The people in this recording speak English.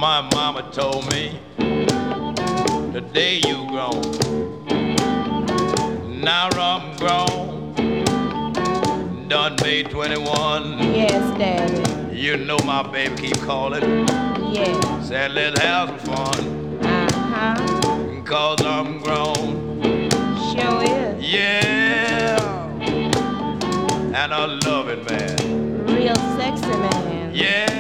My mama told me the day you grown. Now I'm grown, done made 21. Yes, Daddy. You know my baby keep calling. Yes. Said let's have some fun. Uh-huh. Cause I'm grown. Sure is. Yeah. And I love it, man. Real sexy man. Yeah.